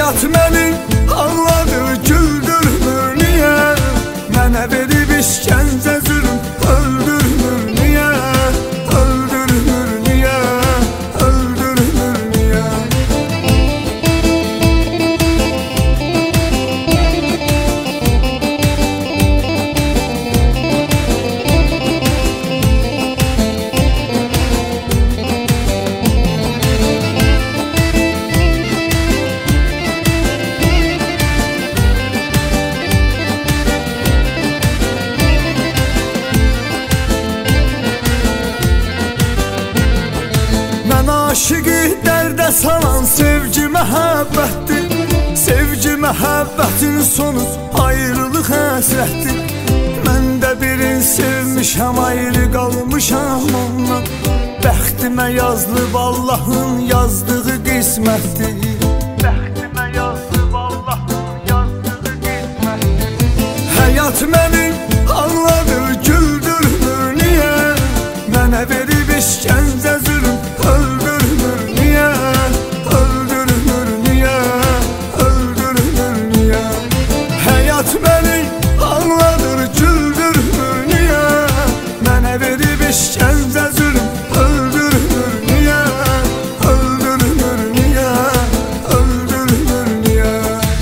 Həyat məni ağladır, güldürmür niyə? Mənə verib işgəncə zülm öldürmür niyə? Öldürmür niyə? Öldürmür niyə? Aşıqı dərdə salan sevgi məhəbbətdir. Sevgi məhəbbətin sonu ayrılıq həsrətdir. Mən də birini sevmişəm, ayrı qalmışam ondan. Bəxtimə yazılıb Allahın yazdığı qismətdir. Bəxtimə yazılıb Allahın yazdığı qismətdir. Həyat məni ağladır, güldürmür niyə? Mənə verib işgəncə zülm öldürmür niyə? Öldürmür niyə? Öldürmür niyə? Həyat məni ağladır, güldürmür niyə? Mənə verib işgəncə zülm öldürmür niyə? Öldürmür niyə? Öldürmür niyə?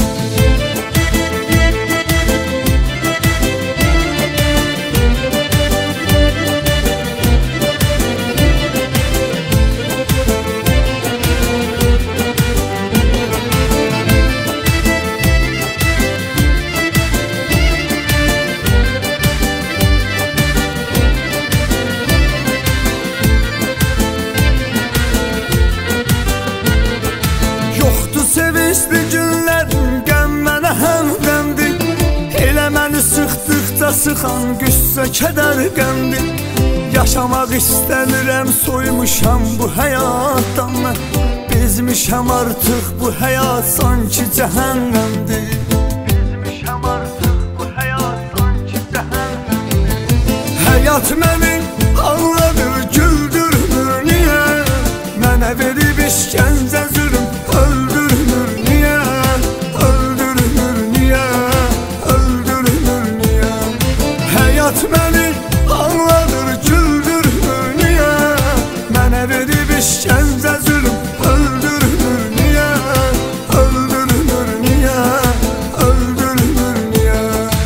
Sevinçli günlərin qəm mənə həmdəmdir. Elə məni sıxdıqca sıxan qüssə kədər qəmdir. Yaşamaq istəmirəm, soymuşam bu həyatdan mən. Bezmişəm artıq bu həyat sanki cəhənnəmdir. Bezmişəm artıq bu həyat sanki cəhənnəmdir. Həyat məni ağladır, güldürmür niyə? Mənə verib işgəncə zülm öldürmür niyə? Öldürmür niyə? Öldürmür niyə? Həyat məni ağladır, güldürmür niyə? Mənə verib işgəncə zülm öldürmür niyə? Öldürmür niyə? Öldürmür niyə?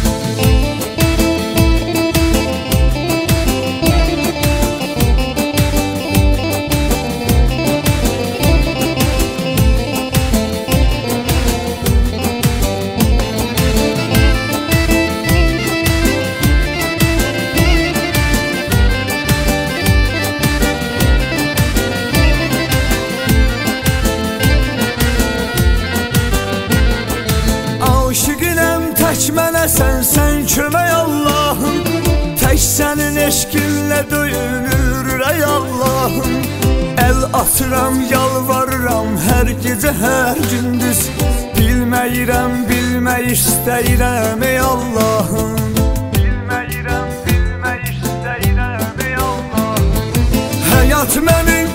Aşıqinəm tək mənə sən kömək Allahım. Tək sənin eşqinlə döyünür ey Allahım. Əl atıram, yalvarıram hər gecə, hər gündüz. Bilməyirəm, bilmək istəyirəm ey Allahım. Bilməyirəm, bilmək istəyirəm ey Allahım. Həyat mənim